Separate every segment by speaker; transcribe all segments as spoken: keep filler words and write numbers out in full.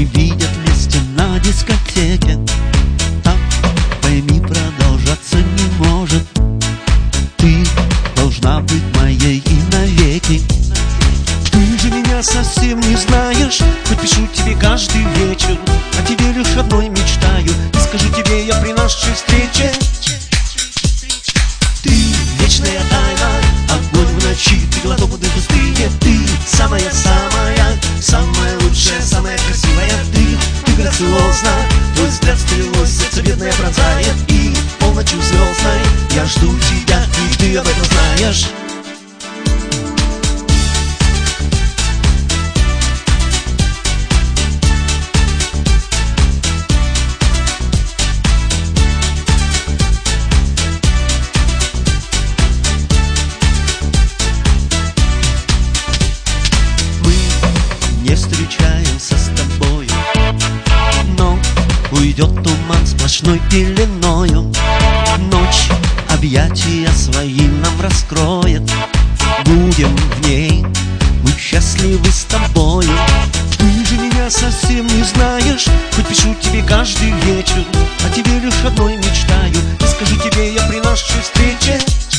Speaker 1: не видят вместе на дискотеке. Так, пойми, продолжаться не может. Ты должна быть моей и навеки. Ты же меня совсем не знаешь, хоть пишу тебе каждый вечер. О тебе лишь одной мечтаю, и скажу тебе я при нашей встрече. Ты вечная тайна, огонь в ночи, ты глоток воды в пустыне. Ты самая-самая, самая лучшая, самая красивая. Ты, ты грациозна, твой взгляд стрелой, сердце бедное пронзает. И полночью звездной я жду тебя, и ты об этом знаешь. Не встречаемся с тобою, но уйдет туман сплошной пеленою. Ночь объятия свои нам раскроет. Будем в ней мы счастливы с тобою. Ты же меня совсем не знаешь, хоть пишу тебе каждый вечер. О тебе лишь одной мечтаю, и скажу тебе я при нашей встрече.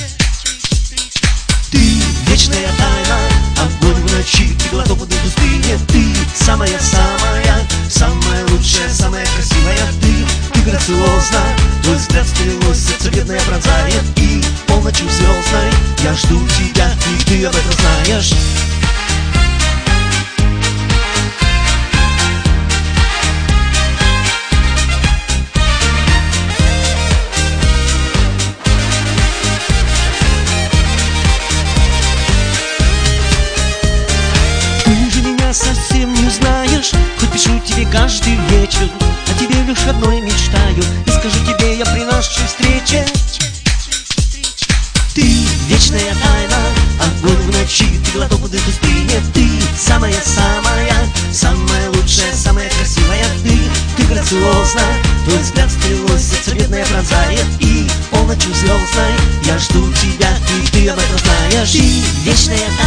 Speaker 1: Ты вечная тайна, огонь в ночи, ты глоток воды в пустыне. Ты самая-самая, самая лучшая, самая красивая. Ты, ты грациозна, твой взгляд стрелой, сердце бедное пронзает. И полночью звездной я жду тебя, и ты об этом знаешь. Совсем не знаешь, хоть пишу тебе каждый вечер. О тебе лишь одной мечтаю, и скажу тебе я при нашей встрече. Ты вечная тайна, огонь в ночи, ты глоток воды в пустыне. Ты самая-самая, самая лучшая, самая красивая. Ты, ты грациозна, твой взгляд стрелой, сердце бедное пронзает. И полночью звездной я жду тебя, и ты об этом знаешь. Ты вечная тайна,